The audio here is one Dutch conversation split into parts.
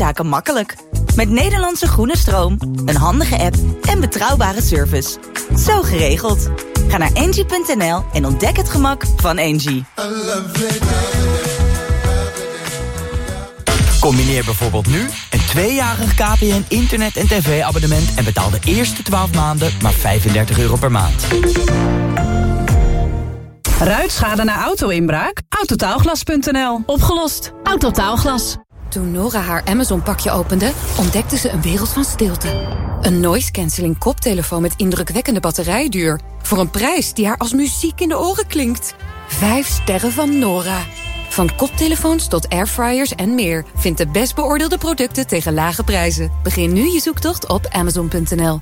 zaken makkelijk. Met Nederlandse groene stroom, een handige app en betrouwbare service. Zo geregeld. Ga naar engie.nl en ontdek het gemak van Engie. Combineer bijvoorbeeld nu een 2-jarig KPN internet- en tv-abonnement... en betaal de eerste 12 maanden maar €35 per maand. Ruitschade na auto-inbraak? Autotaalglas.nl. Opgelost. Autotaalglas. Toen Nora haar Amazon-pakje opende, ontdekte ze een wereld van stilte. Een noise-cancelling koptelefoon met indrukwekkende batterijduur. Voor een prijs die haar als muziek in de oren klinkt. 5 sterren van Nora. Van koptelefoons tot airfryers en meer. Vind de best beoordeelde producten tegen lage prijzen. Begin nu je zoektocht op Amazon.nl.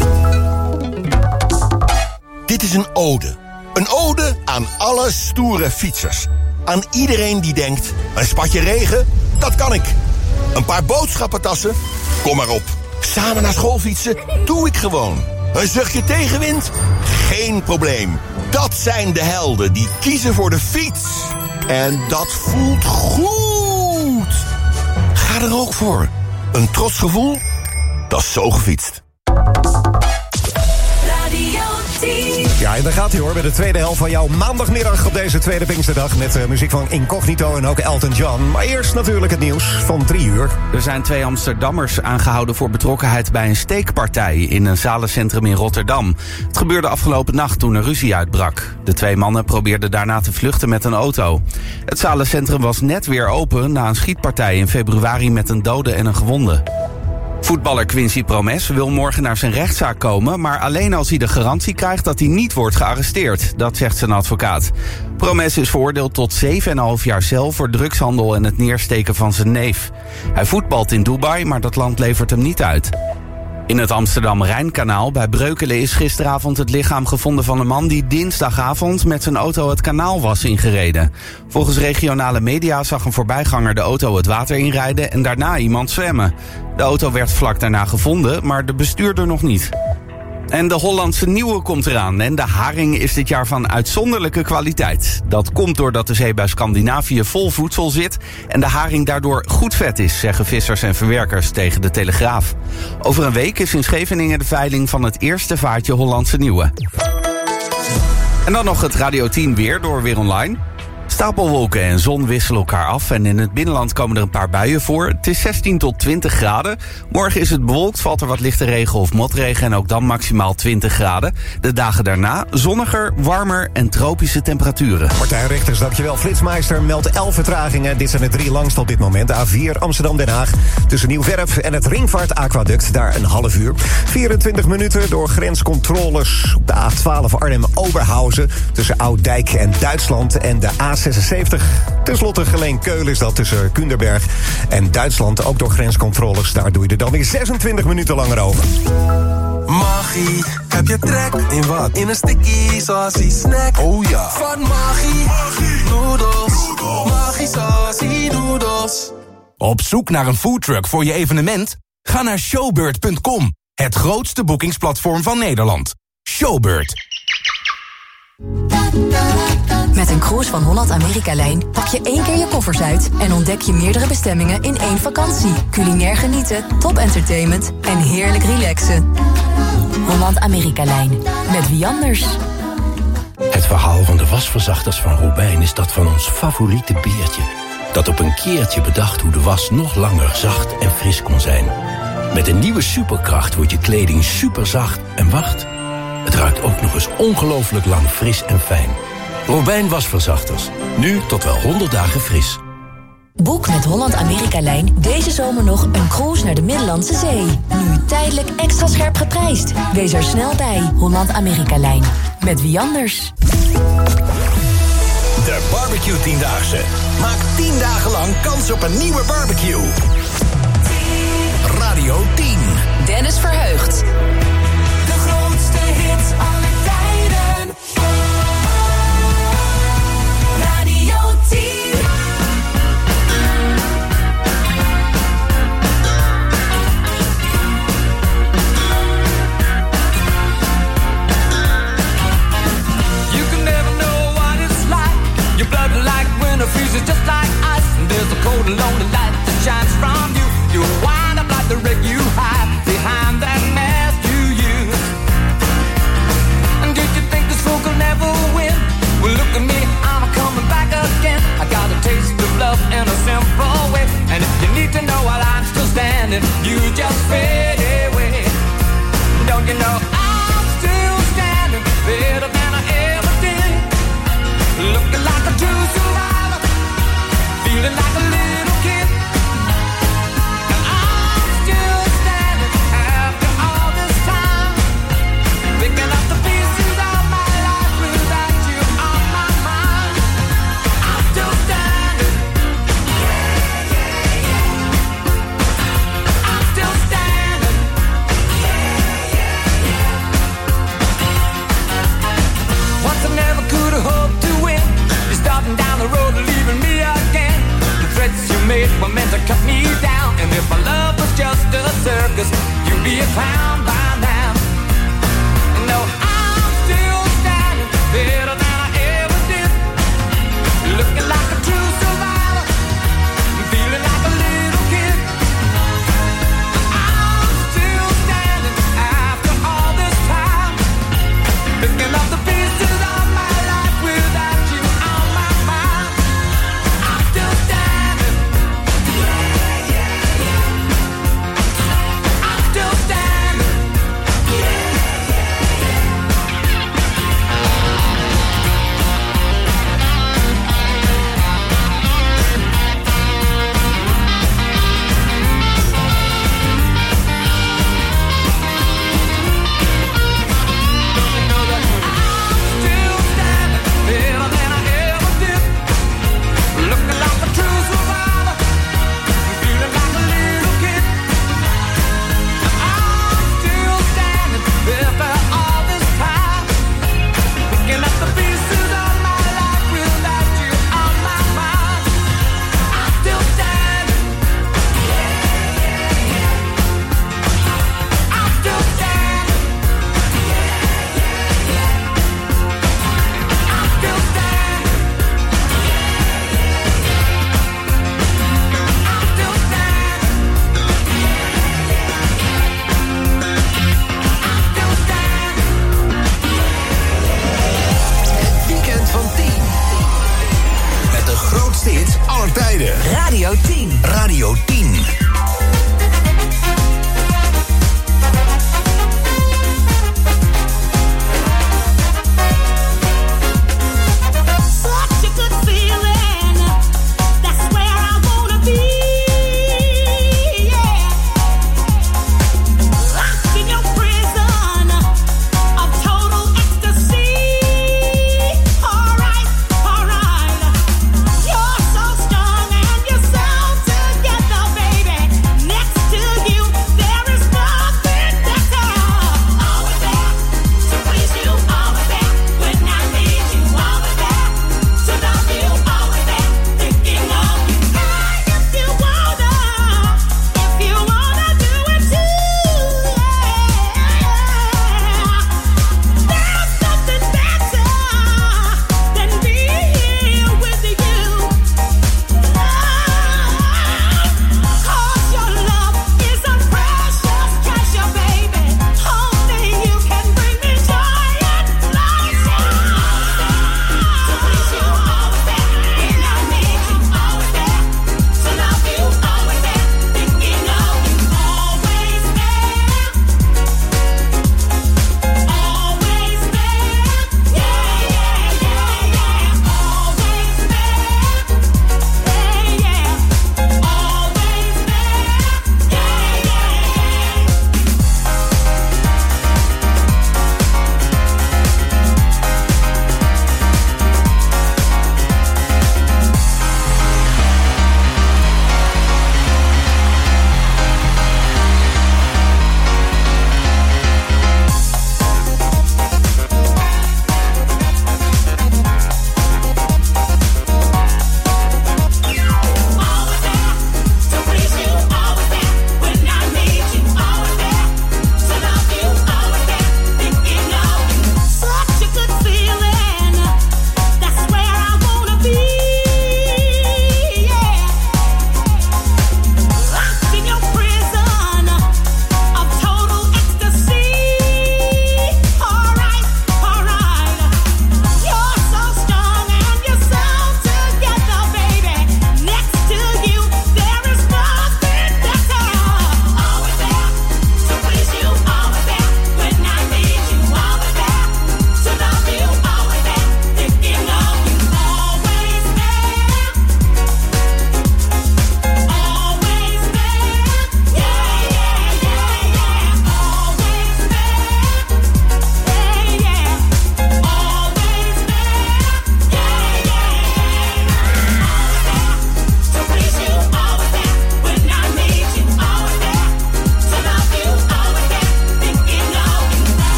Dit is een ode. Een ode aan alle stoere fietsers. Aan iedereen die denkt, een spatje regen, dat kan ik. Een paar boodschappentassen, kom maar op. Samen naar school fietsen, doe ik gewoon. Een zuchtje tegenwind, geen probleem. Dat zijn de helden die kiezen voor de fiets. En dat voelt goed. Ga er ook voor. Een trots gevoel, dat is zo gefietst. Ja, en daar gaat hij hoor, bij de tweede helft van jouw maandagmiddag op deze tweede Pinksterdag... met muziek van Incognito en ook Elton John. Maar eerst natuurlijk het nieuws van 3 uur. Er zijn 2 Amsterdammers aangehouden voor betrokkenheid bij een steekpartij... in een zalencentrum in Rotterdam. Het gebeurde afgelopen nacht toen er ruzie uitbrak. De 2 mannen probeerden daarna te vluchten met een auto. Het zalencentrum was net weer open na een schietpartij in februari... met een dode en een gewonde. Voetballer Quincy Promes wil morgen naar zijn rechtszaak komen... maar alleen als hij de garantie krijgt dat hij niet wordt gearresteerd. Dat zegt zijn advocaat. Promes is veroordeeld tot 7,5 jaar cel voor drugshandel... en het neersteken van zijn neef. Hij voetbalt in Dubai, maar dat land levert hem niet uit. In het Amsterdam-Rijnkanaal bij Breukelen is gisteravond het lichaam gevonden van een man die dinsdagavond met zijn auto het kanaal was ingereden. Volgens regionale media zag een voorbijganger de auto het water inrijden en daarna iemand zwemmen. De auto werd vlak daarna gevonden, maar de bestuurder nog niet. En de Hollandse Nieuwe komt eraan en de haring is dit jaar van uitzonderlijke kwaliteit. Dat komt doordat de zee bij Scandinavië vol voedsel zit en de haring daardoor goed vet is, zeggen vissers en verwerkers tegen de Telegraaf. Over een week is in Scheveningen de veiling van het eerste vaartje Hollandse Nieuwe. En dan nog het Radio 10 weer door Weer Online. Stapelwolken en zon wisselen elkaar af en in het binnenland komen er een paar buien voor. Het is 16 tot 20 graden. Morgen is het bewolkt, valt er wat lichte regen of motregen en ook dan maximaal 20 graden. De dagen daarna zonniger, warmer en tropische temperaturen. Martijn Richters, dankjewel. Flitsmeister meldt 11 vertragingen. Dit zijn de 3 langst op dit moment. A4 Amsterdam-Den Haag tussen Nieuw-Werf en het Ringvaart-aquaduct. Daar een half uur. 24 minuten door grenscontroles op de A12 Arnhem-Oberhausen tussen Ouddijk en Duitsland en de A76. Ten slotte Geleen-Keulen is dat tussen Kunderberg en Duitsland. Ook door grenscontroles. Daar doe je er dan weer 26 minuten langer over. Magie, heb je trek in wat? In een sticky saucy snack. Oh ja. Van Magie, noodles. Magie saucy noodles. Op zoek naar een foodtruck voor je evenement? Ga naar showbird.com. Het grootste boekingsplatform van Nederland. Showbird. Met een cruise van Holland-Amerika-lijn pak je 1 keer je koffers uit... en ontdek je meerdere bestemmingen in 1 vakantie. Culinair genieten, top-entertainment en heerlijk relaxen. Holland-Amerika-lijn. Met wie anders? Het verhaal van de wasverzachters van Robijn is dat van ons favoriete beertje. Dat op een keertje bedacht hoe de was nog langer zacht en fris kon zijn. Met een nieuwe superkracht wordt je kleding superzacht en wacht... het ruikt ook nog eens ongelooflijk lang fris en fijn. Robijn wasverzachters. Nu tot wel 100 dagen fris. Boek met Holland-Amerika-lijn deze zomer nog een cruise naar de Middellandse Zee. Nu tijdelijk extra scherp geprijsd. Wees er snel bij. Holland-Amerika-lijn. Met wie anders? De Barbecue 10-daagse. Maak 10 dagen lang kans op een nieuwe barbecue. Radio 10. Dennis Verheugd. De grootste hits aller tijden. Radio 10. You can never know what it's like. Your blood like winter freezes just like ice. And there's a cold and lonely light that shines from standing, you just fade away. Don't you know I'm still standing, better than I ever did. Looking like a true survivor, feeling like a little kid. And I'm still standing after all this time, picking up the pieces of my life without you on my mind. I'm still standing. I'm still standing. Once I never could have hoped to win. You're starting down the road and leaving me again. The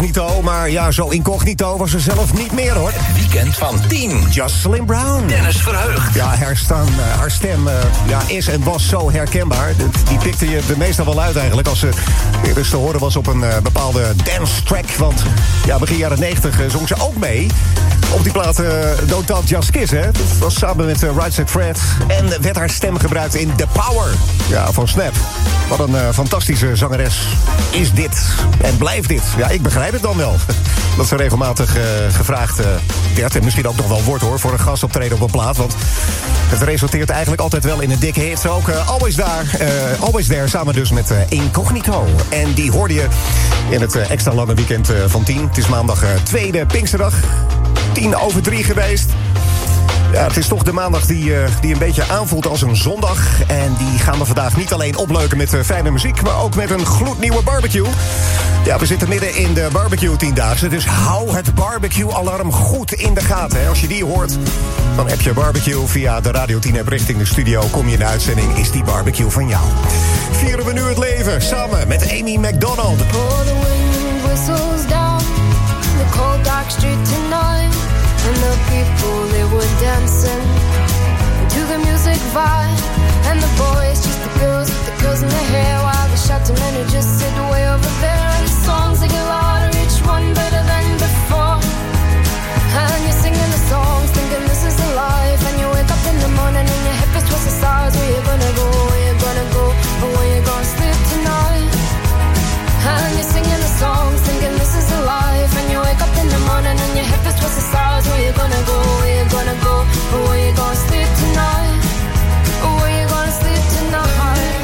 incognito. Maar ja, zo incognito was ze zelf niet meer, hoor. Weekend van 10. Jocelyn Brown. Dennis Verheugd. Ja, haar stem is en was zo herkenbaar. Die pikte je er meestal wel uit eigenlijk als ze eerst te horen was op een bepaalde dance track. Want ja, begin jaren 90 zong ze ook mee op die plaat Don't Talk Just Kiss, hè. Dat was samen met Right Said Fred. En werd haar stem gebruikt in The Power. Ja, van Snap. Wat een fantastische zangeres is dit. En blijft dit. Ja, ik begrijp het dan wel. Dat ze regelmatig gevraagd werd. En misschien ook nog wel wordt, hoor, voor een gastoptreden op een plaat. Want het resulteert eigenlijk altijd wel in een dikke hit. Ook Always There, samen dus met Incognito. En die hoorde je in het extra lange weekend van 10. Het is maandag tweede Pinksterdag. 2:10 geweest. Ja, het is toch de maandag die een beetje aanvoelt als een zondag. En die gaan we vandaag niet alleen opleuken met fijne muziek, maar ook met een gloednieuwe barbecue. Ja, we zitten midden in de barbecue 10-daagse. Dus hou het barbecue-alarm goed in de gaten. Hè. Als je die hoort, dan heb je barbecue via de Radio 10-app richting de studio. Kom je in de uitzending, is die barbecue van jou. Vieren we nu het leven samen met Amy McDonald. Oh, the wind whistles down the cold dark street tonight. And the people, they were dancing to the music vibe. And the boys, just the girls in their hair. While the shouting men who just sit way over there. And the songs, they get louder, each one better than before. And you're singing the songs, thinking this is a life. And you wake up in the morning and your hip is twisted sides. Where you gonna go, where you gonna go, or where you gonna sleep tonight. And you're singing the songs, thinking this is a life. And you wake up in the morning and your hip is twisted sides. Where you gonna go, where you gonna go, or where you gonna sleep tonight, or where you gonna sleep tonight.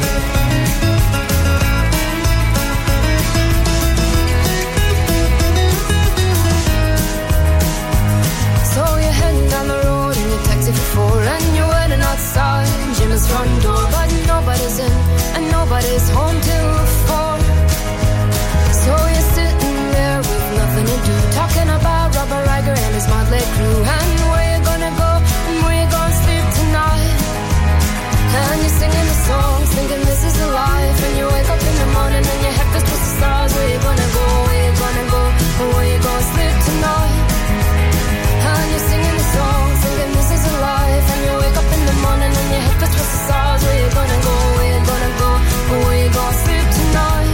So you're heading down the road in your taxi for 4. And you're waiting outside Jim's front door. But nobody's in and nobody's home till 4. So you're sitting there with nothing to do, talking about Robert Riger and his motley crew. And where you gonna go and where you gonna sleep tonight. And you're singing the songs, thinking this is the life. And you wake up in the morning and your head feels twisted stars. Where you gonna go, where you gonna go, or where you gonna sleep tonight. And you're singing the songs, thinking this is a life. And you wake up in the morning and your head feels twisted stars. Where you gonna go, where you gonna go, or where you gonna sleep tonight.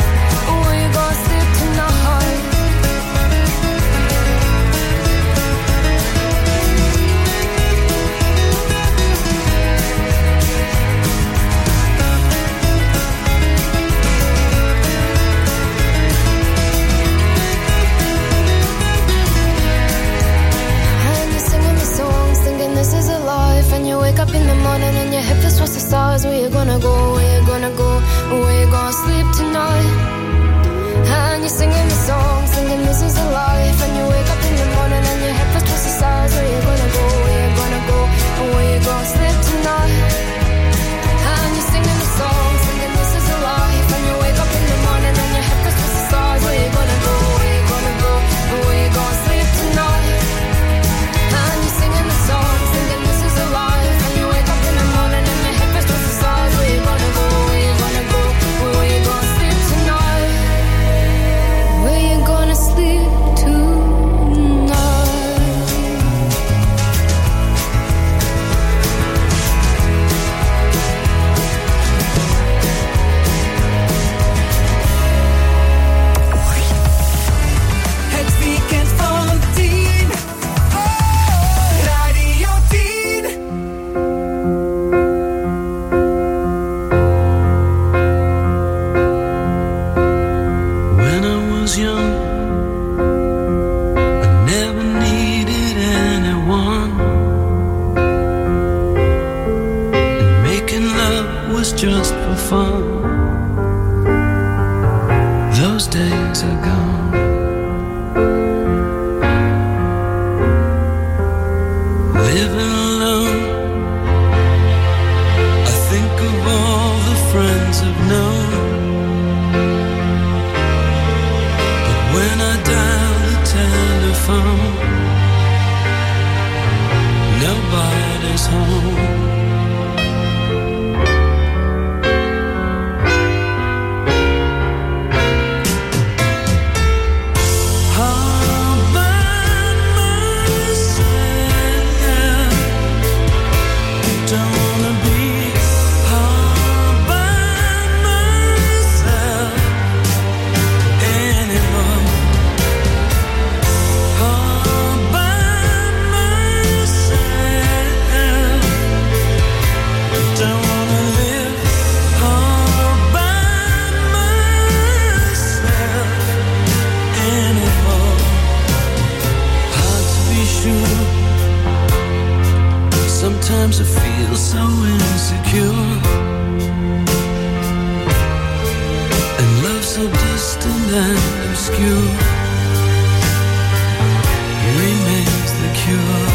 This is a life, and you wake up in the morning and your hip is towards the stars. Where you gonna go, where you gonna go, where you gonna sleep tonight. And you're singing the song, singing this is a life. And you wake up in the morning and your hip is towards the stars. Where you gonna go, where you gonna go, where you gonna sleep tonight. And you're singing the song, singing this is a life. And you wake up in the morning and your hip is towards the stars. Where you gonna go, where you gonna go, where you gonna sleep tonight. And you're singing the song, singing this is a life. And you wake up in the morning and your hip is towards the stars. Where you gonna go, where you gonna go, where you gonna sleep tonight. Where you gonna sleep tonight. Het weekend van 10. Radio 10. When I was young, I never needed anyone, and making love was just for fun. Those days are gone. Living alone, I think of all the friends I've known. But when I dial the telephone, nobody's home. Sometimes I feel so insecure, and love so distant and obscure remains the cure.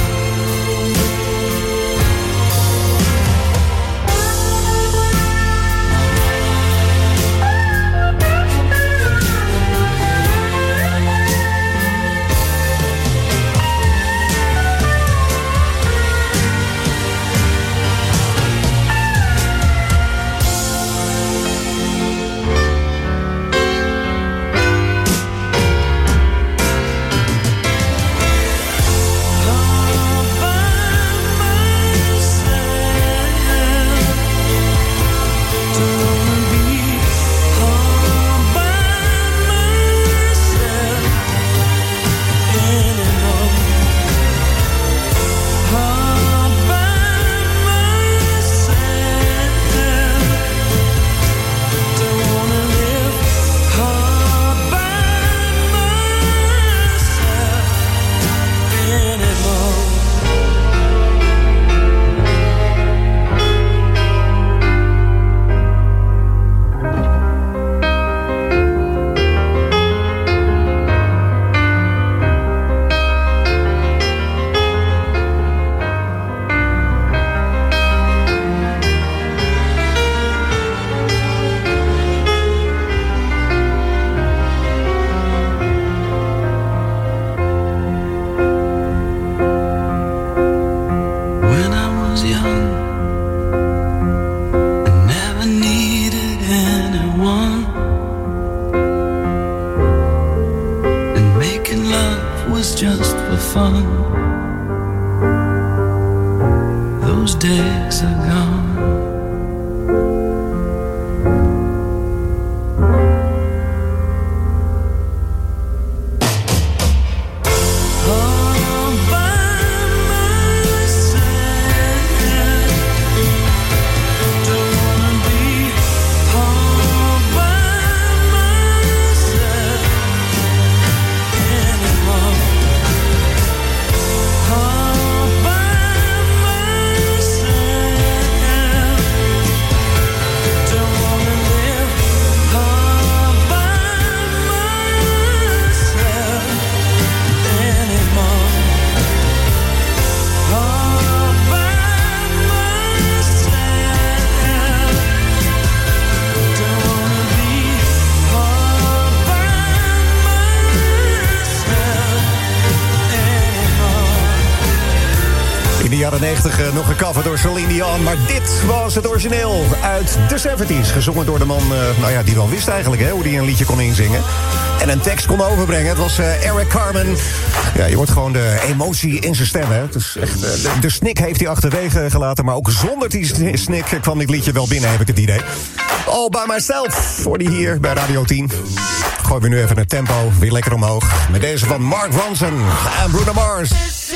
Jaren 90 nog gecoverd door Celine Dion. Maar dit was het origineel uit de 70's. Gezongen door de man die wel wist eigenlijk hoe hij een liedje kon inzingen. En een tekst kon overbrengen. Het was Eric Carmen. Ja, je hoort gewoon de emotie in zijn stem. Hè. Het is echt, de snik heeft hij achterwege gelaten. Maar ook zonder die snik kwam dit liedje wel binnen, heb ik het idee. All by myself voor die hier bij Radio 10. Gooien we nu even het tempo weer lekker omhoog. Met deze van Mark Ronson en Bruno Mars.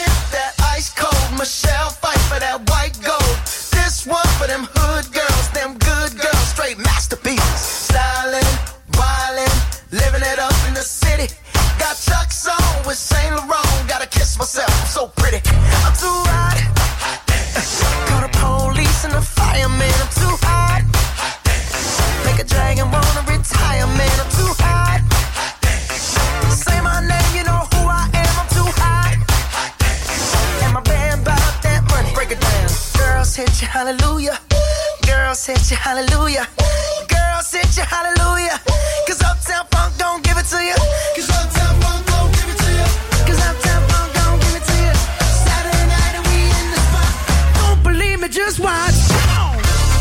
Michelle fight for that white gold. This one for them hood girls, them good girls, straight masterpieces. Stylin', wildin', living it up in the city. Got Chuck's on with Saint Laurent. Gotta kiss myself, I'm so pretty. I'm too hot. Call the police and the fireman. I'm too hot. Make a dragon wanna retire, man. I'm too hot. Say my name, you know who I am. I'm too hot. And my band bought that money. Break it down. Girls hit you, hallelujah. Girls hit you, hallelujah. Girls hit you, hallelujah. Cause Uptown Funk don't give it to you. Cause Uptown Funk don't give it to you. Cause Uptown Funk don't give it to you. Saturday night and we in the spot. Don't believe me, just watch. Come on.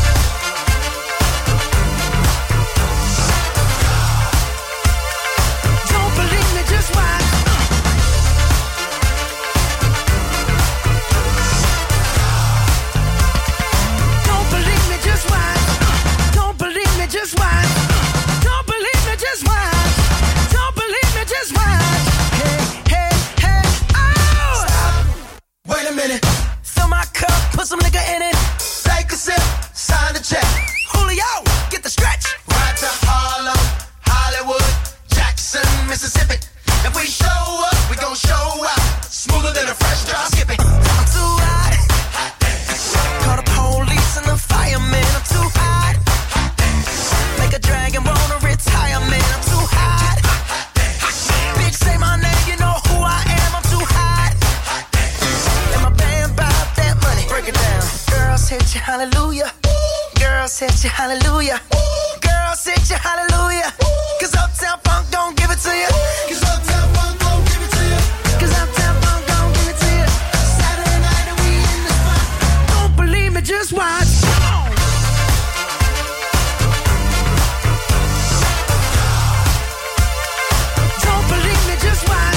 Don't believe me, just watch. Don't believe me, just watch. Don't believe me, just watch. Don't believe me, just watch. Don't believe me, just watch. Girls hit you hallelujah. Girls hit you hallelujah. Cause Uptown Funk don't give it to you. Cause Uptown Funk don't give it to you. Cause Uptown Funk don't give it to you. Saturday night and we in the spot. Don't believe me, just watch. Don't believe me, just watch.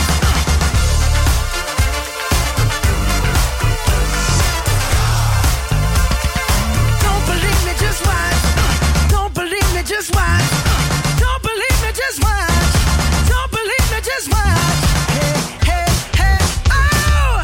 Don't believe me, just watch. Don't believe me, just watch. Don't believe me, just watch. Don't believe me, just watch. Hey, hey, hey, oh!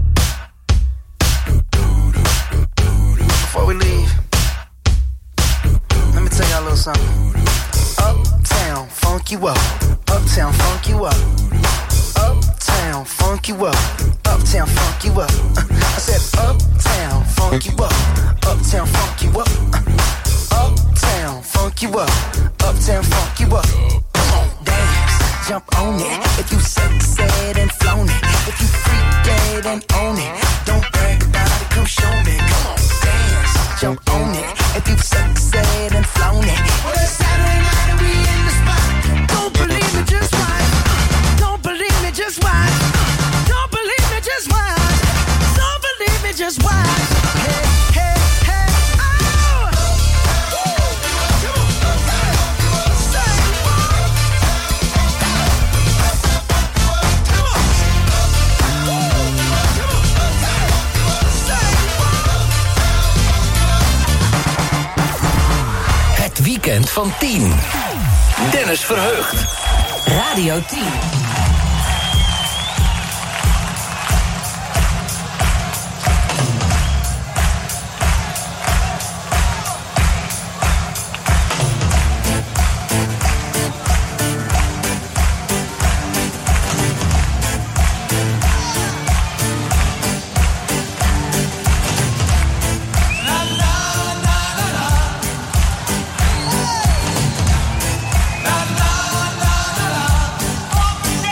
Before we leave, let me tell y'all a little something. Uptown, funk you up. Uptown, funk you up. Uptown, funk you up. Uptown, funk you up. I said uptown, funk you up. Uptown, funk you up. Uptown, funk you up. Uptown, funk you up. Come on, dance, jump on it. If you sexed and flown it. If you freak dead and own it. Don't brag about it, come show me. Come on, dance, jump on it. If you sexed and flown it. Well, it's Saturday night and we in the spot. Don't believe me, just watch. Don't believe me, just watch. Don't believe me, just watch. Don't believe me, just watch. Hey, hey, hey, oh! Het weekend van 10. Dennis Verheugd. Radio 10. La la la la la.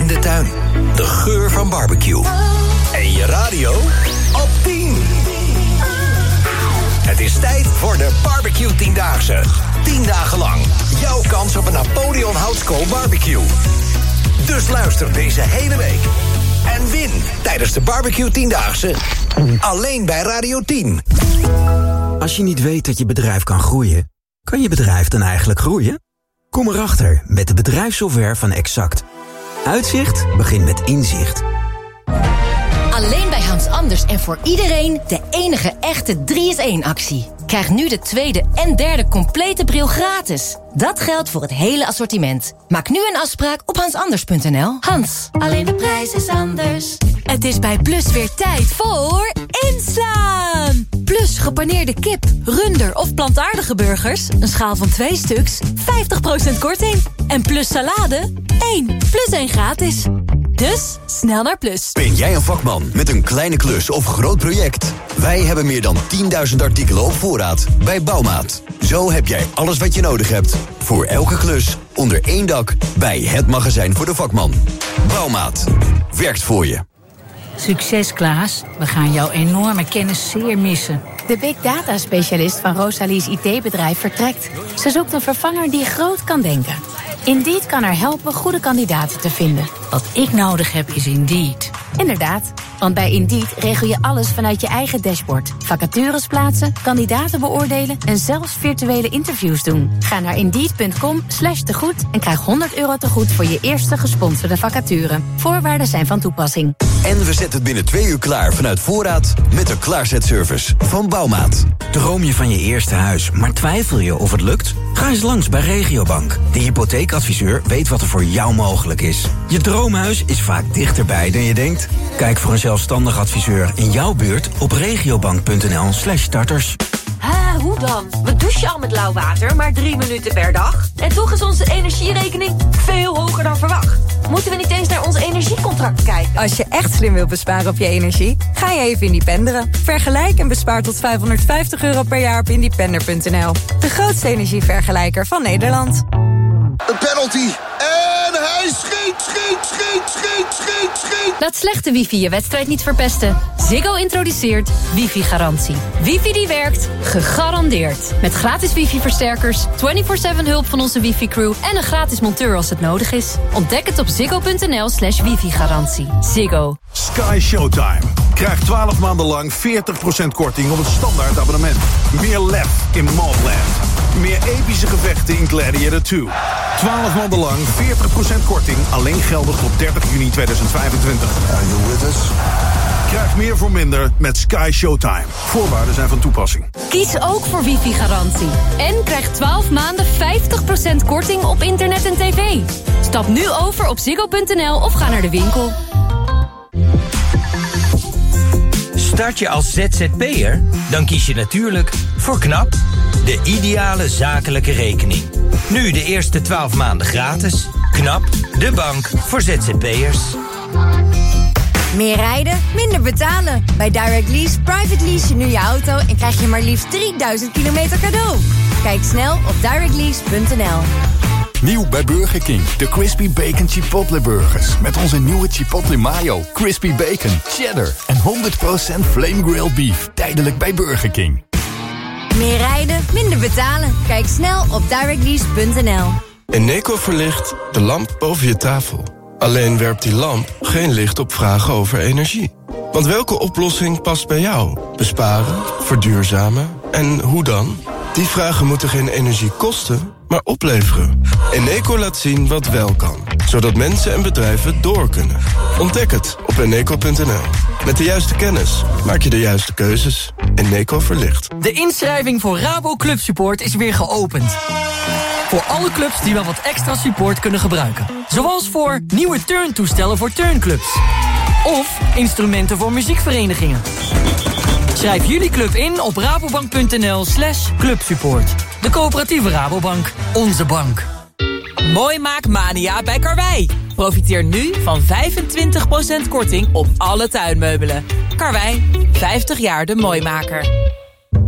in de tuin. De geur van barbecue. En je radio op 10. Het is tijd voor de Barbecue 10-daagse. 10 dagen lang. Jouw kans op een Napoleon Houtskool barbecue. Dus luister deze hele week. En win tijdens de Barbecue 10-daagse. Alleen bij Radio 10. Als je niet weet dat je bedrijf kan groeien, kan je bedrijf dan eigenlijk groeien? Kom erachter met de bedrijfssoftware van Exact. Uitzicht begint met inzicht. Alleen bij Hans Anders en voor iedereen de enige echte 3-in-1-actie. Krijg nu de tweede en derde complete bril gratis. Dat geldt voor het hele assortiment. Maak nu een afspraak op hansanders.nl. Hans, alleen de prijs is anders. Het is bij Plus weer tijd voor inslaan. Plus gepaneerde kip, runder of plantaardige burgers, een schaal van 2 stuks, 50% korting. En Plus salade, 1 + 1 gratis. Dus snel naar Plus. Ben jij een vakman met een kleine klus of groot project? Wij hebben meer dan 10.000 artikelen op voorraad bij Bouwmaat. Zo heb jij alles wat je nodig hebt. Voor elke klus onder één dak bij het magazijn voor de vakman. Bouwmaat. Werkt voor je. Succes, Klaas. We gaan jouw enorme kennis zeer missen. De big data specialist van Rosalie's IT-bedrijf vertrekt. Ze zoekt een vervanger die groot kan denken. Indeed kan haar helpen goede kandidaten te vinden. Wat ik nodig heb is Indeed. Inderdaad, want bij Indeed regel je alles vanuit je eigen dashboard. Vacatures plaatsen, kandidaten beoordelen en zelfs virtuele interviews doen. Ga naar Indeed.com/tegoed en krijg €100 tegoed voor je eerste gesponsorde vacature. Voorwaarden zijn van toepassing. En we zetten het binnen 2 uur klaar vanuit voorraad met de klaarzetservice van Bouwmaat. Droom je van je eerste huis, maar twijfel je of het lukt? Ga eens langs bij Regiobank. De hypotheekadviseur weet wat er voor jou mogelijk is. Je droomhuis is vaak dichterbij dan je denkt. Kijk voor een zelfstandig adviseur in jouw buurt op regiobank.nl/starters. Hoe dan? We douchen al met lauw water, maar 3 minuten per dag. En toch is onze energierekening veel hoger dan verwacht. Moeten we niet eens naar ons energiecontract kijken? Als je echt slim wilt besparen op je energie, ga je even independeren. Vergelijk en bespaar tot €550 per jaar op independer.nl. De grootste energievergelijker van Nederland. Een penalty. En hij schiet. Laat slechte wifi je wedstrijd niet verpesten. Ziggo introduceert wifi-garantie. Wifi die werkt, gegarandeerd. Met gratis wifi-versterkers, 24/7 hulp van onze wifi-crew en een gratis monteur als het nodig is. Ontdek het op ziggo.nl/wifi-garantie. Ziggo. Sky Showtime. Krijg 12 maanden lang 40% korting op het standaard abonnement. Meer lef in Mobland. Meer epische gevechten in Gladiator 2. 12 maanden lang 40% korting. Alleen geldig tot 30 juni 2025. Are you with us? Krijg meer voor minder met Sky Showtime. Voorwaarden zijn van toepassing. Kies ook voor wifi-garantie. En krijg 12 maanden 50% korting op internet en tv. Stap nu over op ziggo.nl of ga naar de winkel. Start je als ZZP'er? Dan kies je natuurlijk voor KNAP, de ideale zakelijke rekening. Nu de eerste 12 maanden gratis. KNAP, de bank voor ZZP'ers. Meer rijden, minder betalen. Bij Direct Lease private lease je nu je auto en krijg je maar liefst 3000 kilometer cadeau. Kijk snel op directlease.nl. Nieuw bij Burger King, de Crispy Bacon Chipotle Burgers. Met onze nieuwe Chipotle Mayo, Crispy Bacon, Cheddar en 100% Flame Grilled Beef. Tijdelijk bij Burger King. Meer rijden, minder betalen. Kijk snel op directlease.nl. Eneco verlicht de lamp boven je tafel. Alleen werpt die lamp geen licht op vragen over energie. Want welke oplossing past bij jou? Besparen, verduurzamen en hoe dan? Die vragen moeten geen energie kosten, maar opleveren. Eneco laat zien wat wel kan, zodat mensen en bedrijven door kunnen. Ontdek het op eneco.nl. Met de juiste kennis maak je de juiste keuzes. Eneco verlicht. De inschrijving voor Rabo Club Support is weer geopend. Voor alle clubs die wel wat extra support kunnen gebruiken. Zoals voor nieuwe turntoestellen voor turnclubs. Of instrumenten voor muziekverenigingen. Schrijf jullie club in op rabobank.nl/clubsupport. De coöperatieve Rabobank. Onze bank. Mooimaakmania bij Karwei. Profiteer nu van 25% korting op alle tuinmeubelen. Karwei, 50 jaar de mooimaker.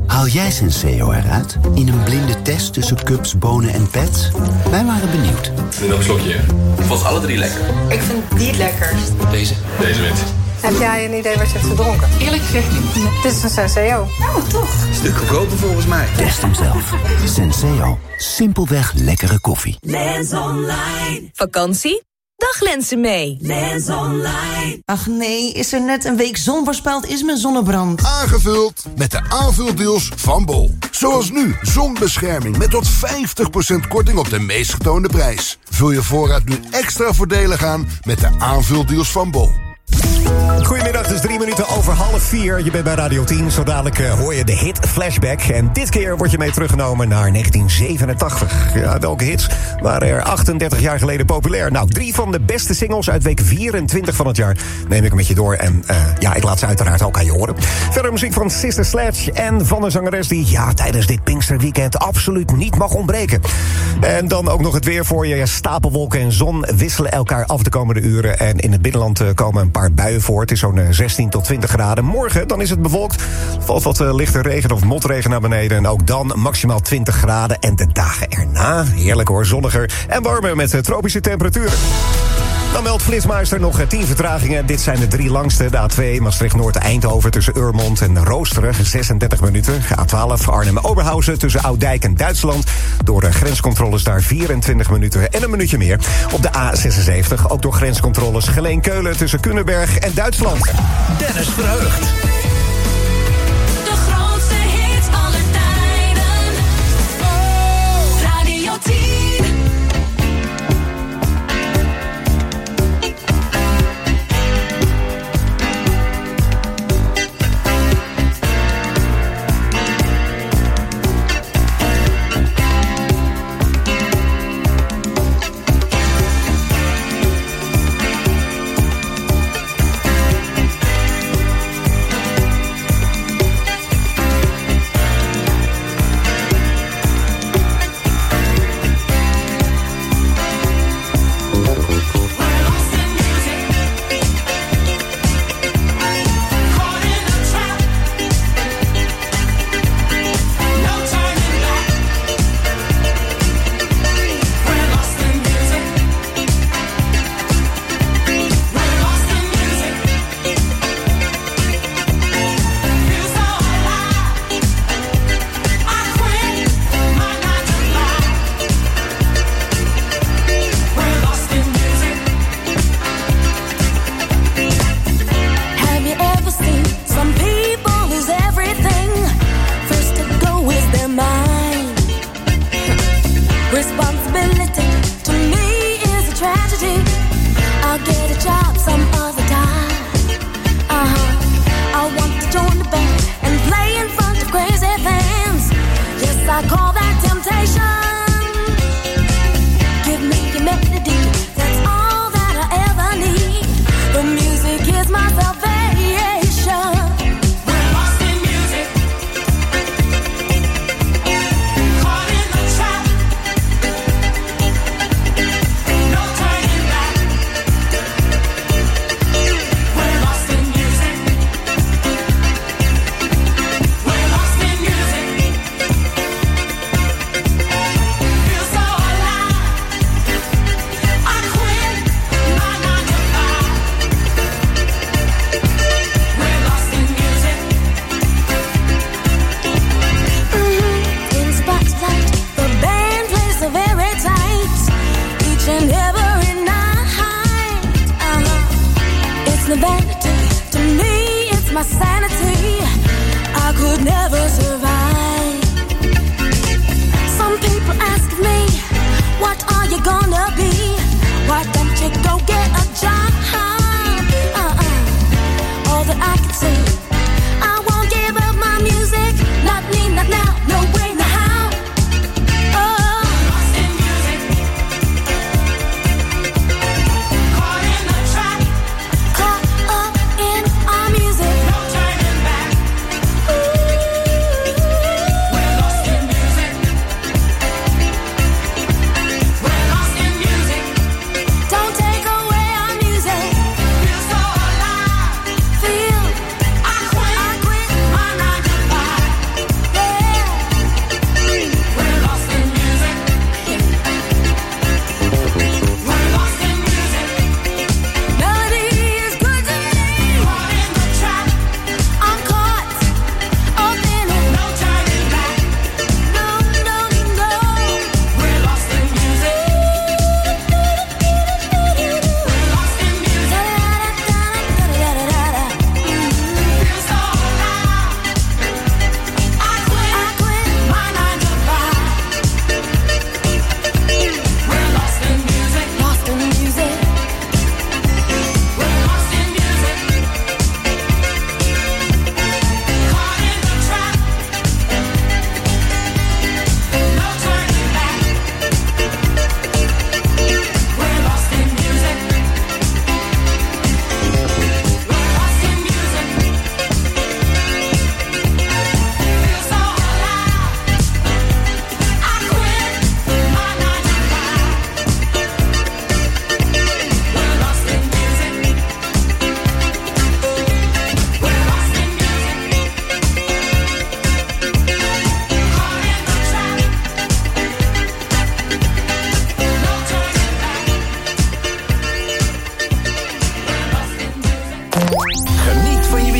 Haal jij Senseo eruit? In een blinde test tussen cups, bonen en pets? Wij waren benieuwd. Nu nog een slokje, hè? Ik vond alle 3 lekker. Ik vind die het lekkerst. Deze wint. Heb jij een idee wat je hebt gedronken? Eerlijk gezegd niet. Dit is een Senseo. Oh, toch? Stuk goedkoper volgens mij. Test hem zelf. Senseo. Simpelweg lekkere koffie. Lens Online. Vakantie? Dag lenzen mee. Lens Online. Ach nee, is er net een week zon voorspeld, is mijn zonnebrand. Aangevuld met de aanvuldeals van Bol. Zoals nu, zonbescherming met tot 50% korting op de meest getoonde prijs. Vul je voorraad nu extra voordelig aan met de aanvuldeals van Bol. Goedemiddag, het is 3 minuten over 3:30. Je bent bij Radio 10. Zo dadelijk hoor je de hit Flashback. En dit keer word je mee teruggenomen naar 1987. Ja, welke hits waren er 38 jaar geleden populair? Nou, 3 van de beste singles uit week 24 van het jaar neem ik met je door. En ik laat ze uiteraard ook aan je horen. Verder muziek van Sister Sledge en van een zangeres die tijdens dit Pinksterweekend absoluut niet mag ontbreken. En dan ook nog het weer voor je. Ja, stapelwolken en zon wisselen elkaar af de komende uren. En in het binnenland komen een paar buien voor. Het is zo'n 16 tot 20 graden. Morgen dan is het bewolkt. Er valt wat lichte regen of motregen naar beneden. En ook dan maximaal 20 graden. En de dagen erna, heerlijk hoor, zonniger en warmer met tropische temperaturen. Dan meldt Flitsmeister nog 10 vertragingen. Dit zijn de 3 langste. De A2 Maastricht-Noord-Eindhoven tussen Urmond en Roosteren, 36 minuten. A12 Arnhem-Oberhausen tussen Oudijk en Duitsland. Door de grenscontroles daar 24 minuten en een minuutje meer. Op de A76 ook door grenscontroles Geleen-Keulen tussen Kunenberg en Duitsland. Dennis Verheugd. De grootste hits aller tijden. Radio 10.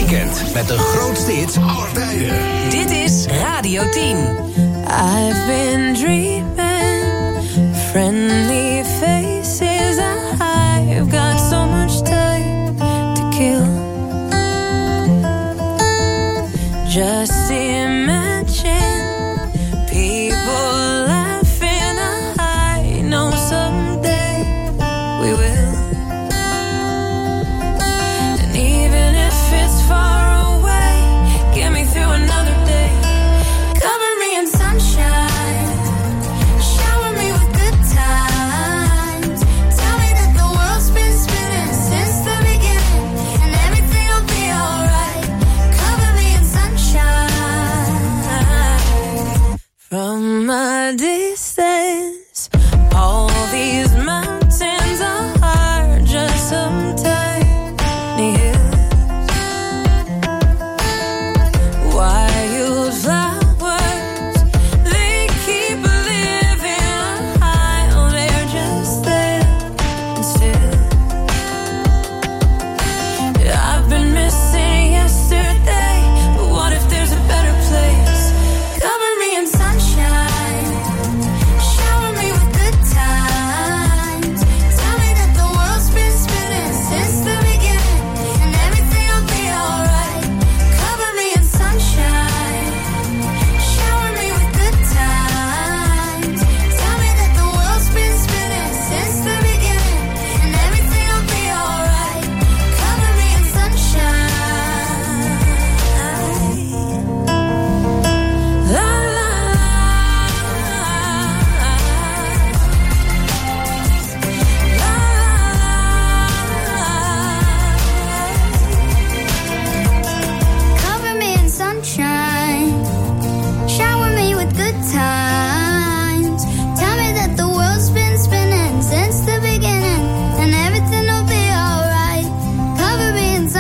weekend met de grootste hits aller tijden. Dit is Radio 10. I've been dreaming, friendly faces. I've got so much time to kill. Just imagine people laughing. I know someday we will. And even if it's far away, get me through another day. Cover me in sunshine, shower me with good times. Tell me that the world's been spinning since the beginning, and everything will be alright. Cover me in sunshine. From a distance, all these mountains are just some tiny hills. Wildflowers, they keep living high. Oh, they're just there and still. I've been missing yesterday, but what if there's a better place? Cover me in sunshine, shower me with good times. Tell me that the world's been spinning since the beginning, and everything will be alright. Cover me in sunshine, shower me with good times. Tell me that the world's been spinning since the beginning, and everything will be alright. Cover me in sunshine. La la la. Cover me in sunshine, shower me with good times. Tell me that the world's been spinning since the beginning, and everything will be alright. Cover me in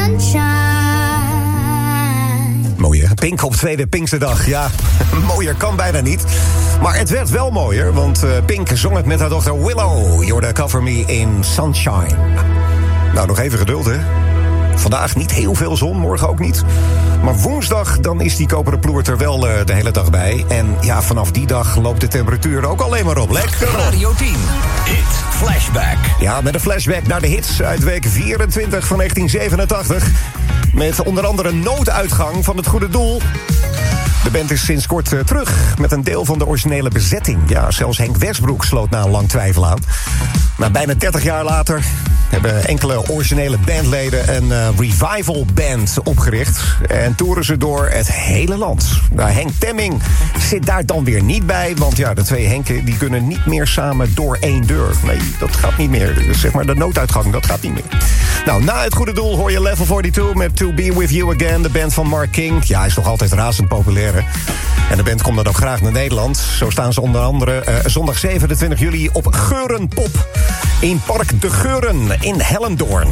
sunshine. Mooie Pink op tweede Pinksterdag. Ja, mooier kan bijna niet. Maar het werd wel mooier, want Pink zong het met haar dochter Willow. Je hoorde Cover Me in Sunshine. Nou, nog even geduld, hè. Vandaag niet heel veel zon, morgen ook niet. Maar woensdag, dan is die koperen ploert er wel de hele dag bij. En ja, vanaf die dag loopt de temperatuur ook alleen maar op. Lekker op. Radio 10, Hit Flashback. Ja, met een flashback naar de hits uit week 24 van 1987. Met onder andere nooduitgang van het goede doel. De band is sinds kort terug met een deel van de originele bezetting. Ja, zelfs Henk Westbroek sloot na een lang twijfel aan. Maar bijna 30 jaar later hebben enkele originele bandleden een revival band opgericht. En toeren ze door het hele land. Nou, Henk Temming zit daar dan weer niet bij. Want ja, de twee Henken die kunnen niet meer samen door één deur. Nee, dat gaat niet meer. Dus zeg maar de nooduitgang, dat gaat niet meer. Nou, na het goede doel hoor je Level 42 met To Be With You Again. De band van Mark King. Ja, hij is nog altijd razend populair, hè? En de band komt dan ook graag naar Nederland. Zo staan ze onder andere zondag 27 juli op Geurenpop in Park de Geuren in Hellendoorn.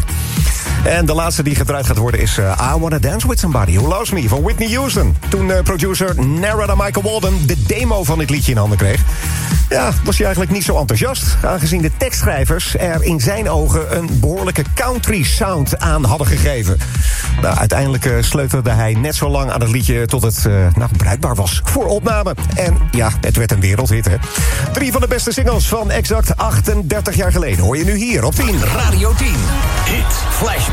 En de laatste die gedraaid gaat worden is I Wanna Dance With Somebody Who Loves Me van Whitney Houston. Toen producer Narada Michael Walden de demo van dit liedje in handen kreeg, ja, was hij eigenlijk niet zo enthousiast, aangezien de tekstschrijvers er in zijn ogen een behoorlijke country sound aan hadden gegeven. Nou, uiteindelijk sleutelde hij net zo lang aan het liedje tot het bruikbaar was voor opname. En ja, het werd een wereldhit, hè. 3 van de beste singles van exact 38 jaar geleden hoor je nu hier op 10. Radio 10, Hit Flashback.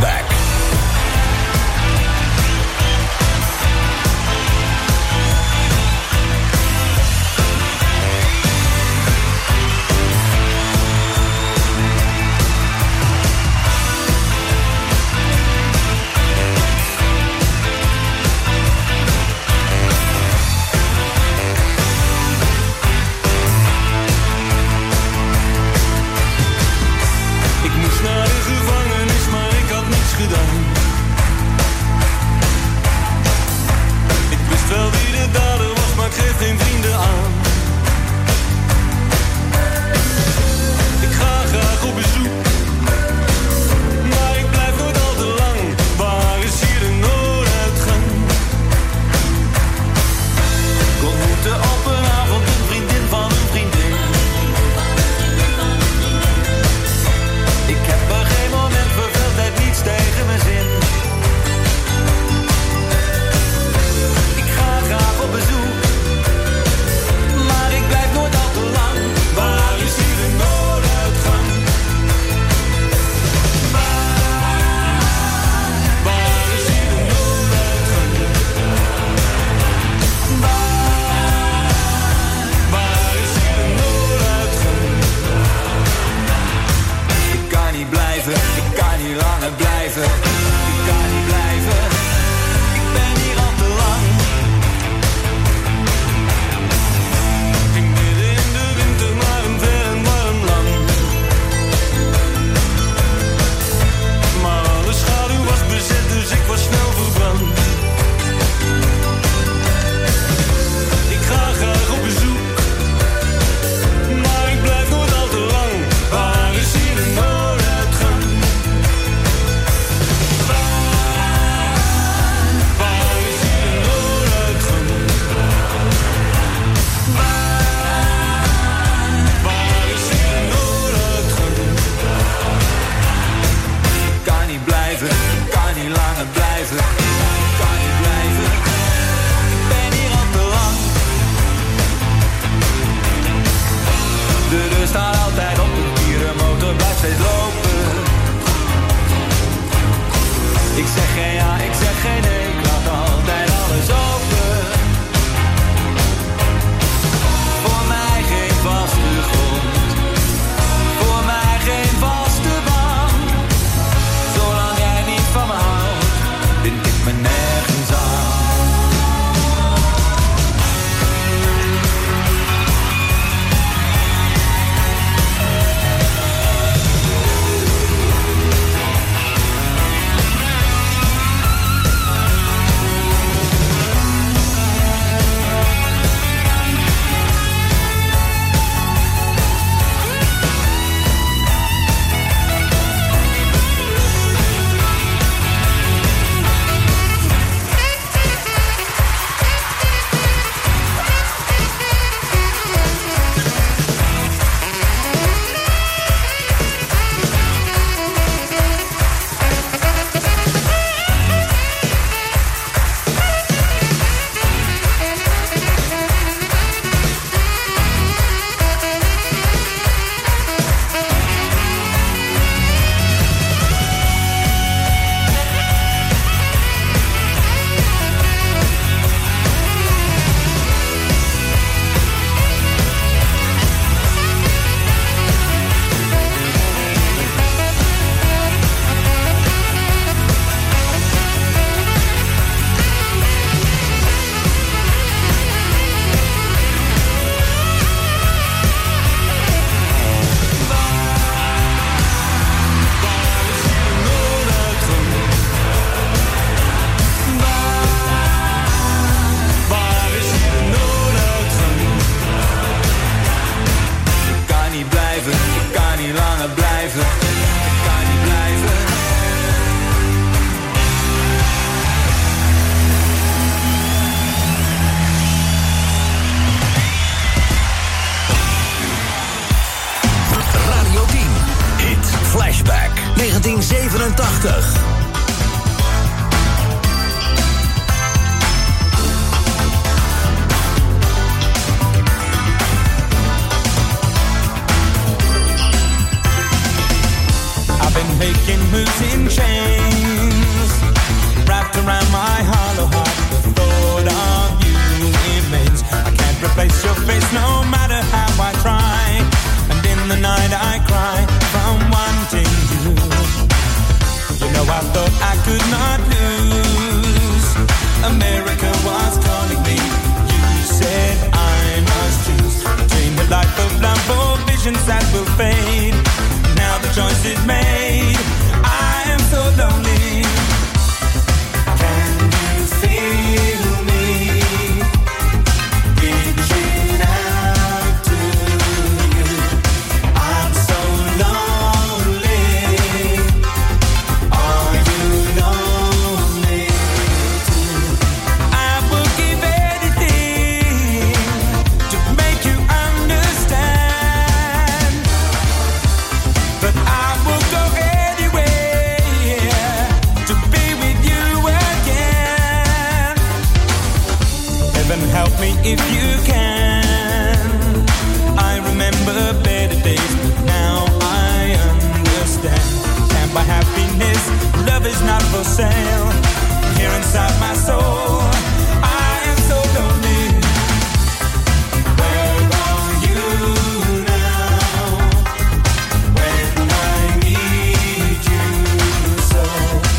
Ik moest naar de gevangenis, maar ik had niets gedaan. blijven. Ik kan niet blijven. Ik ben hier al te lang. Ik midden in de winter naar een ver en warm land. Maar alle schaduw was bezet, dus ik was snel verbrand. Ik ga graag op bezoek, maar ik blijf nooit al te lang. Waar is hier de nooduitgang? Waar is hier de nooduitgang? Waar is hier de nooduitgang? Ik kan niet blijven, ik kan niet langer blijven. Ik kan niet blijven, ik ben hier al te lang. De deur staat altijd op de kier, de motor blijft steeds lopen. Ik zeg geen ja, ik zeg geen nee, ik laat altijd alles open. Voor mij geen vaste grond, voor mij geen vaste baan. Zolang jij niet van me houdt, vind ik me nergens aan. Radio 10. Hit Flashback 1987. Making moves in chains, wrapped around my hollow heart. The thought of you remains. I can't replace your face, no matter how I try. And in the night I cry from wanting you. You know I thought I could not lose. America was calling me. You said I must choose between the life of love or visions that will fade. Now the choice is made. I am so lonely. Can you feel me reaching out to you? I'm so lonely. Are you lonely too? I will give anything to make you understand. But I will go anywhere to be with you again. Heaven help me if you can. I remember better days, but now I understand. Can't buy happiness, love is not for sale. Here inside my soul, I am so lonely. Where are you now? When I need you so.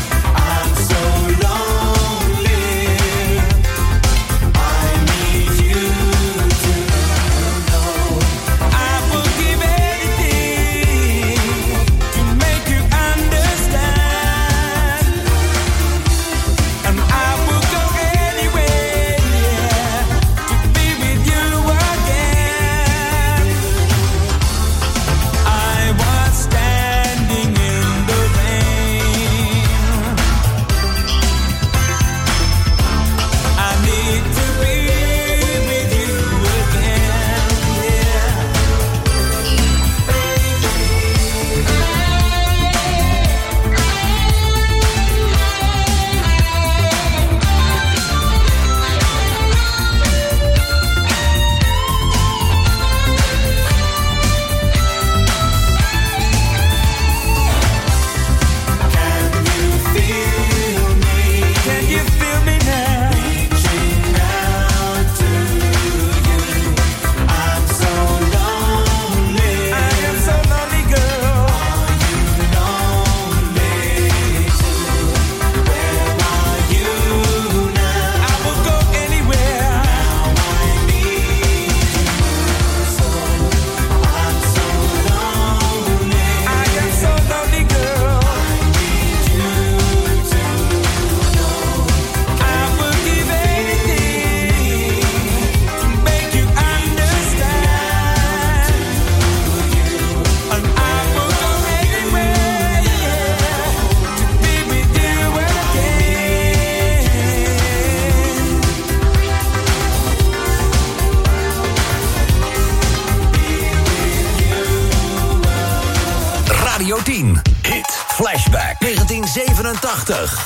1987.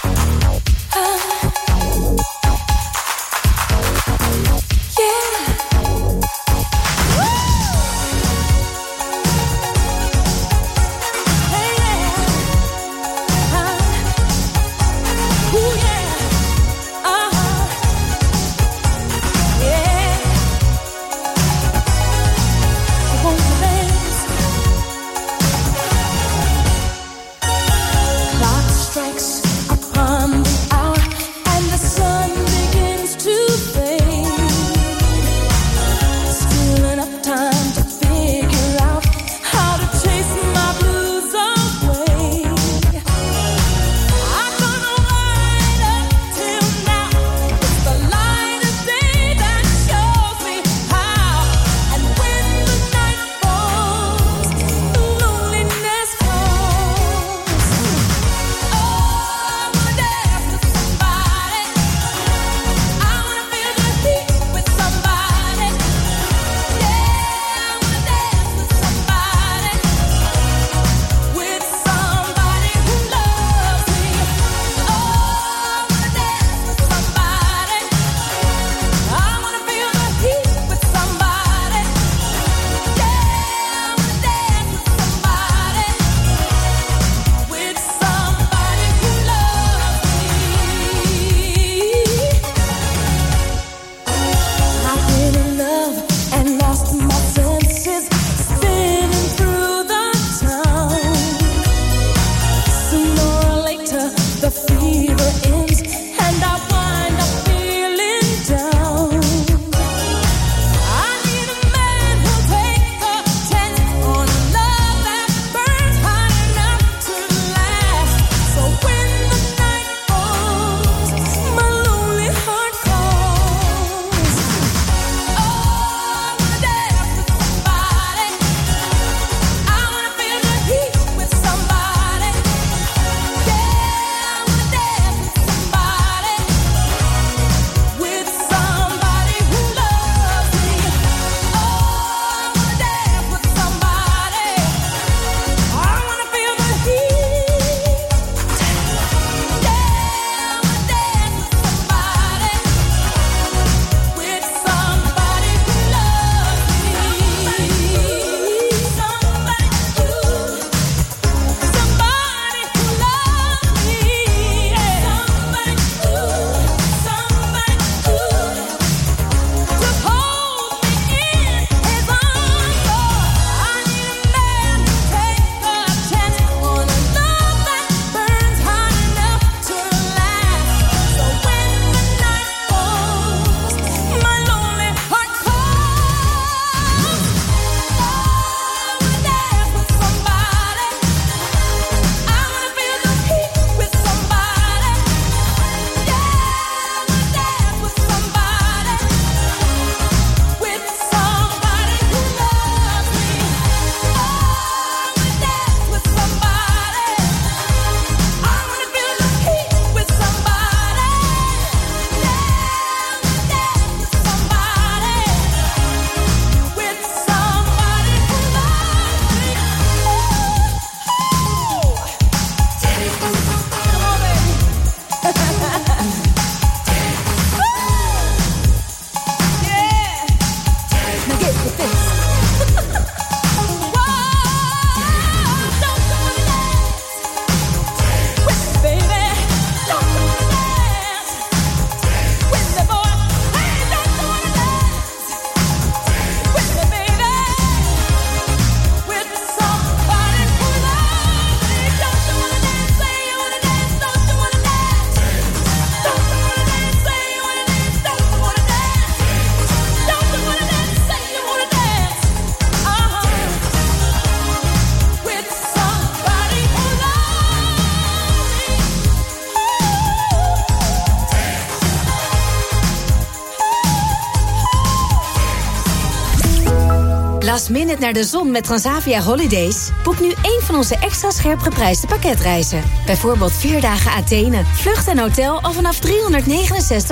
Last minute naar de zon met Transavia Holidays? Boek nu één van onze extra scherp geprijsde pakketreizen. Bijvoorbeeld 4 dagen Athene, vlucht en hotel al vanaf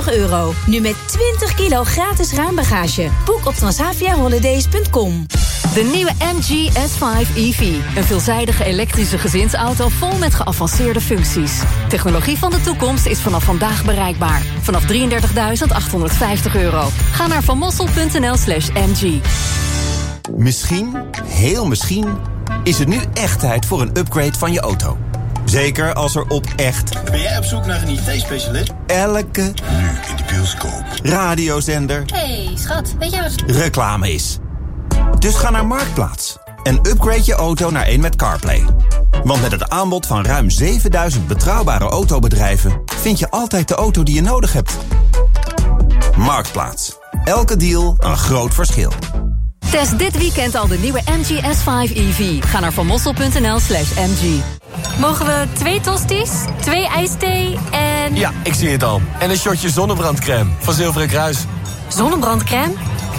€369. Nu met 20 kilo gratis ruimbagage. Boek op transaviaholidays.com. De nieuwe MG S5 EV. Een veelzijdige elektrische gezinsauto vol met geavanceerde functies. Technologie van de toekomst is vanaf vandaag bereikbaar. Vanaf €33.850. Ga naar vanmossel.nl/MG. Misschien, heel misschien, is het nu echt tijd voor een upgrade van je auto. Zeker als er op echt... Ben jij op zoek naar een IT-specialist? Elke... Nu in de bioscoop. Radiozender... Hey, schat, weet jij wat... reclame is. Dus ga naar Marktplaats en upgrade je auto naar een met CarPlay. Want met het aanbod van ruim 7000 betrouwbare autobedrijven... vind je altijd de auto die je nodig hebt. Marktplaats. Elke deal een groot verschil. Test dit weekend al de nieuwe MG S5 EV. Ga naar vanmossel.nl/MG. Mogen we 2 tosti's, 2 ijsthee en... Ja, ik zie het al. En een shotje zonnebrandcrème van Zilveren Kruis. Zonnebrandcrème?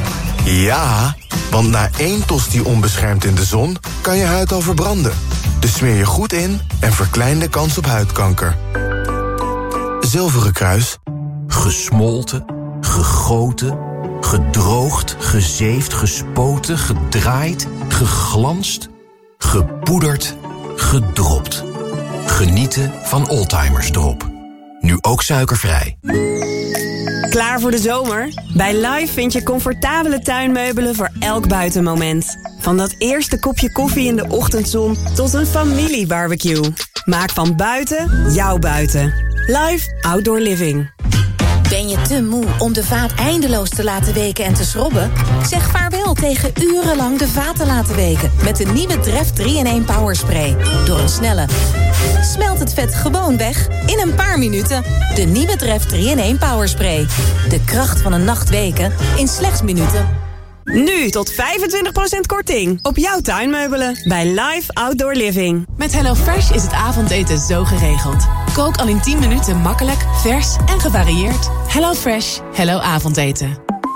Ja, want na 1 tosti onbeschermd in de zon kan je huid al verbranden. Dus smeer je goed in en verklein de kans op huidkanker. Zilveren Kruis. Gesmolten, gegoten, gedroogd, gezeefd, gespoten, gedraaid, geglanst, gepoederd, gedropt. Genieten van Oldtimers Drop. Nu ook suikervrij. Klaar voor de zomer? Bij Live vind je comfortabele tuinmeubelen voor elk buitenmoment. Van dat eerste kopje koffie in de ochtendzon tot een familiebarbecue. Maak van buiten jouw buiten. Live Outdoor Living. Ben je te moe om de vaat eindeloos te laten weken en te schrobben? Zeg vaarwel tegen urenlang de vaat te laten weken. Met de nieuwe Dref 3-in-1 Power Spray. Door een snelle... smelt het vet gewoon weg in een paar minuten. De nieuwe Dref 3-in-1 Power Spray. De kracht van een nacht weken in slechts minuten. Nu tot 25% korting op jouw tuinmeubelen bij Live Outdoor Living. Met HelloFresh is het avondeten zo geregeld. Kook al in 10 minuten makkelijk, vers en gevarieerd. HelloFresh, hello avondeten.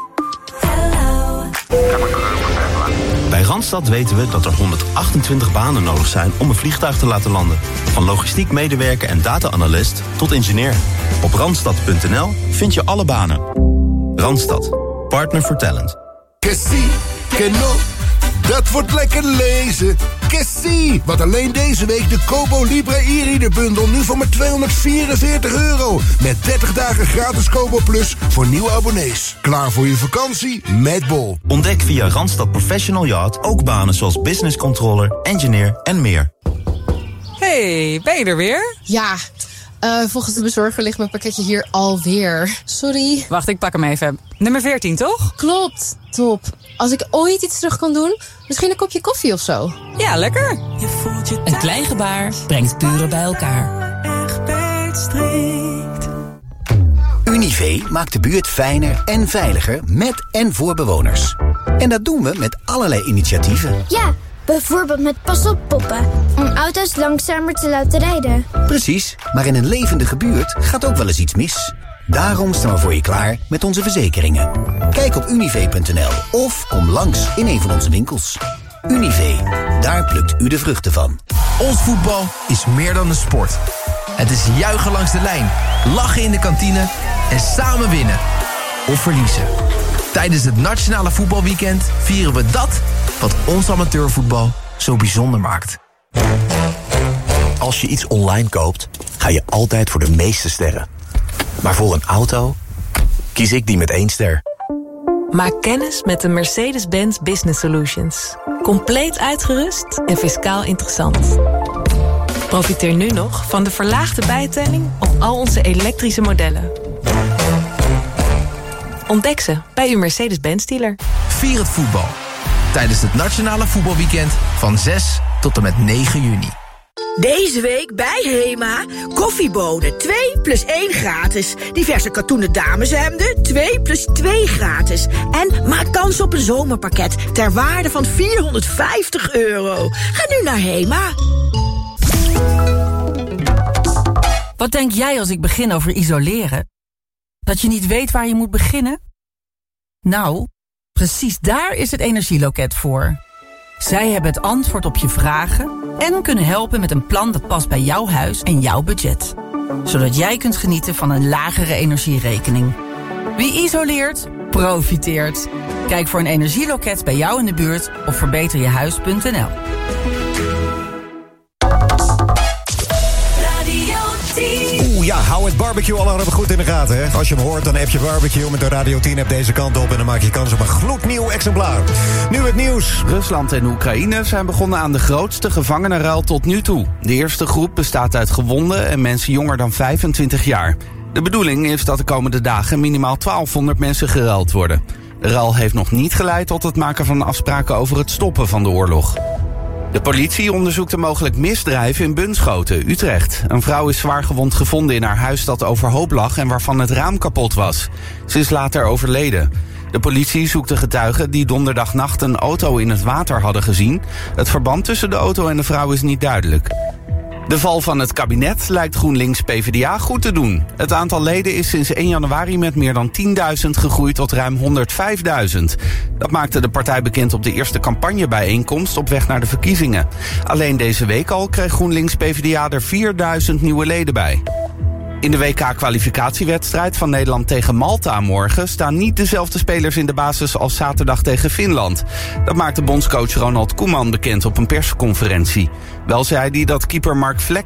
Bij Randstad weten we dat er 128 banen nodig zijn om een vliegtuig te laten landen. Van logistiek medewerker en data-analyst tot ingenieur. Op randstad.nl vind je alle banen. Randstad, partner for talent. Que si, que no, dat wordt lekker lezen. Que si, wat alleen deze week de Kobo Libre e-reader bundel nu voor maar €244. Met 30 dagen gratis Kobo Plus voor nieuwe abonnees. Klaar voor je vakantie met Bol. Ontdek via Randstad Professional Yacht ook banen zoals business controller, engineer en meer. Hey, ben je er weer? Ja, volgens de bezorger ligt mijn pakketje hier alweer. Sorry. Wacht, ik pak hem even. Nummer 14, toch? Klopt, top. Als ik ooit iets terug kan doen, misschien een kopje koffie of zo. Ja, lekker. Een klein gebaar brengt buren bij elkaar. Univé maakt de buurt fijner en veiliger met en voor bewoners. En dat doen we met allerlei initiatieven. Ja, bijvoorbeeld met pas-op-poppen, om auto's langzamer te laten rijden. Precies, maar in een levendige buurt gaat ook wel eens iets mis. Daarom staan we voor je klaar met onze verzekeringen. Kijk op univé.nl of kom langs in een van onze winkels. Univé, daar plukt u de vruchten van. Ons voetbal is meer dan een sport. Het is juichen langs de lijn, lachen in de kantine en samen winnen. Of verliezen. Tijdens het Nationale Voetbalweekend vieren we dat wat ons amateurvoetbal zo bijzonder maakt. Als je iets online koopt, ga je altijd voor de meeste sterren. Maar voor een auto kies ik die met 1 ster. Maak kennis met de Mercedes-Benz Business Solutions. Compleet uitgerust en fiscaal interessant. Profiteer nu nog van de verlaagde bijtelling op al onze elektrische modellen. Ontdek ze bij uw Mercedes-Benz dealer. Vier het voetbal tijdens het Nationale Voetbalweekend van 6 tot en met 9 juni. Deze week bij Hema, koffiebonen 2 + 1 gratis. Diverse katoenen dameshemden 2 + 2 gratis. En maak kans op een zomerpakket ter waarde van €450. Ga nu naar Hema. Wat denk jij als ik begin over isoleren? Dat je niet weet waar je moet beginnen? Nou, precies daar is het Energieloket voor. Zij hebben het antwoord op je vragen en kunnen helpen met een plan dat past bij jouw huis en jouw budget. Zodat jij kunt genieten van een lagere energierekening. Wie isoleert, profiteert. Kijk voor een energieloket bij jou in de buurt op verbeterjehuis.nl. Ja, hou het barbecue-alarm goed in de gaten. Hè? Als je hem hoort, dan app je barbecue met de Radio 10-app deze kant op... en dan maak je kans op een gloednieuw exemplaar. Nu het nieuws. Rusland en Oekraïne zijn begonnen aan de grootste gevangenenruil tot nu toe. De eerste groep bestaat uit gewonden en mensen jonger dan 25 jaar. De bedoeling is dat de komende dagen minimaal 1200 mensen geruild worden. De ruil heeft nog niet geleid tot het maken van afspraken over het stoppen van de oorlog. De politie onderzoekt een mogelijk misdrijf in Bunschoten, Utrecht. Een vrouw is zwaargewond gevonden in haar huis dat overhoop lag en waarvan het raam kapot was. Ze is later overleden. De politie zoekt de getuigen die donderdagnacht een auto in het water hadden gezien. Het verband tussen de auto en de vrouw is niet duidelijk. De val van het kabinet lijkt GroenLinks-PVDA goed te doen. Het aantal leden is sinds 1 januari met meer dan 10.000 gegroeid tot ruim 105.000. Dat maakte de partij bekend op de eerste campagnebijeenkomst op weg naar de verkiezingen. Alleen deze week al kreeg GroenLinks-PVDA er 4.000 nieuwe leden bij. In de WK-kwalificatiewedstrijd van Nederland tegen Malta morgen staan niet dezelfde spelers in de basis als zaterdag tegen Finland. Dat maakte bondscoach Ronald Koeman bekend op een persconferentie. Wel zei hij dat keeper Mark Vlek